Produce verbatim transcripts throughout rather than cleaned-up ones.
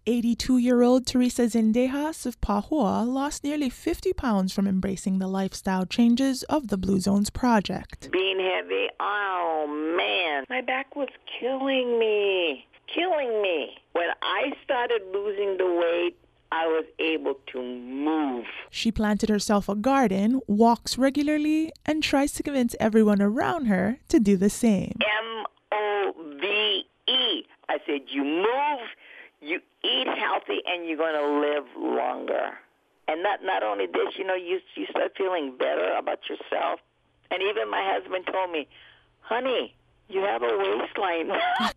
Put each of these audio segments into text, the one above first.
eighty-two-year-old Teresa Zendejas of Pahua lost nearly fifty pounds from embracing the lifestyle changes of the Blue Zones project. Being heavy, oh man, my back was killing me, killing me. When I started losing the weight, I was able to move. She planted herself a garden, walks regularly, and tries to convince everyone around her to do the same. M O V E. I said, you move, you eat healthy, and you're going to live longer. And not not only this, you know, you you start feeling better about yourself. And even my husband told me, honey, you have a waistline.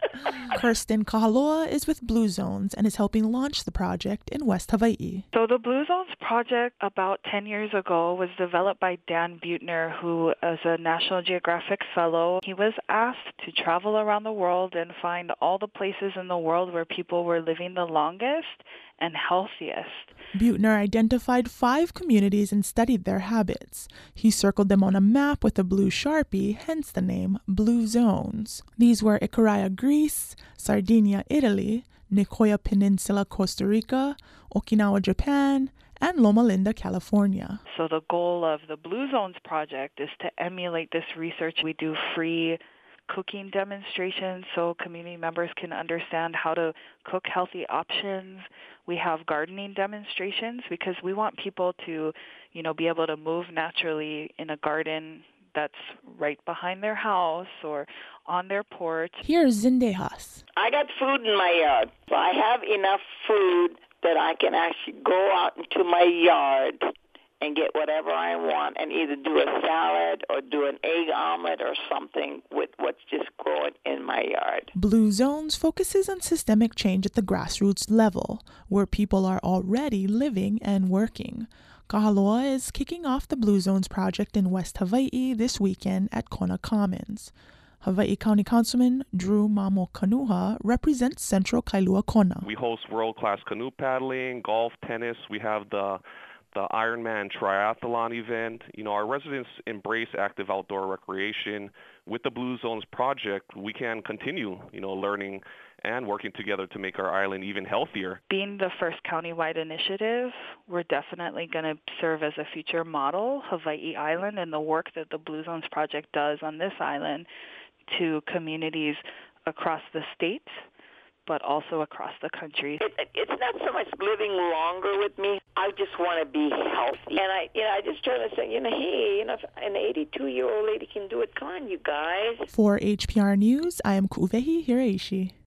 Kirsten Kahaloa is with Blue Zones and is helping launch the project in West Hawaii. So the Blue Zones project about ten years ago was developed by Dan Buettner, who is a National Geographic Fellow. He was asked to travel around the world and find all the places in the world where people were living the longest and healthiest. Buettner identified five communities and studied their habits. He circled them on a map with a blue Sharpie, hence the name Blue Zones. These were Icaraya, Greece, Sardinia, Italy, Nicoya Peninsula, Costa Rica, Okinawa, Japan, and Loma Linda, California. So the goal of the Blue Zones project is to emulate this research. We do free cooking demonstrations so community members can understand how to cook healthy options. We have gardening demonstrations because we want people to, you know, be able to move naturally in a garden that's right behind their house or on their porch. Here's Zendejas. I got food in my yard, so I have enough food that I can actually go out into my yard and get whatever I want and either do a salad or do an egg omelet or something with what's just growing in my yard. Blue Zones focuses on systemic change at the grassroots level, where people are already living and working. Kahaloa is kicking off the Blue Zones project in West Hawaii this weekend at Kona Commons. Hawaii County Councilman Drew Mamo Kanuha represents Central Kailua Kona. We host world-class canoe paddling, golf, tennis. We have the the Ironman triathlon event. You know, our residents embrace active outdoor recreation. With the Blue Zones project, we can continue, you know, learning and working together to make our island even healthier. Being the first countywide initiative, we're definitely going to serve as a future model, Hawaii Island, and the work that the Blue Zones project does on this island to communities across the state, but also across the country. It, it's not so much living longer with me. I just want to be healthy. And I, you know, I just try to say, you know, hey, you know, if an eighty-two-year-old lady can do it, come on, you guys. For H P R News, I am Kuvehi Hiraishi.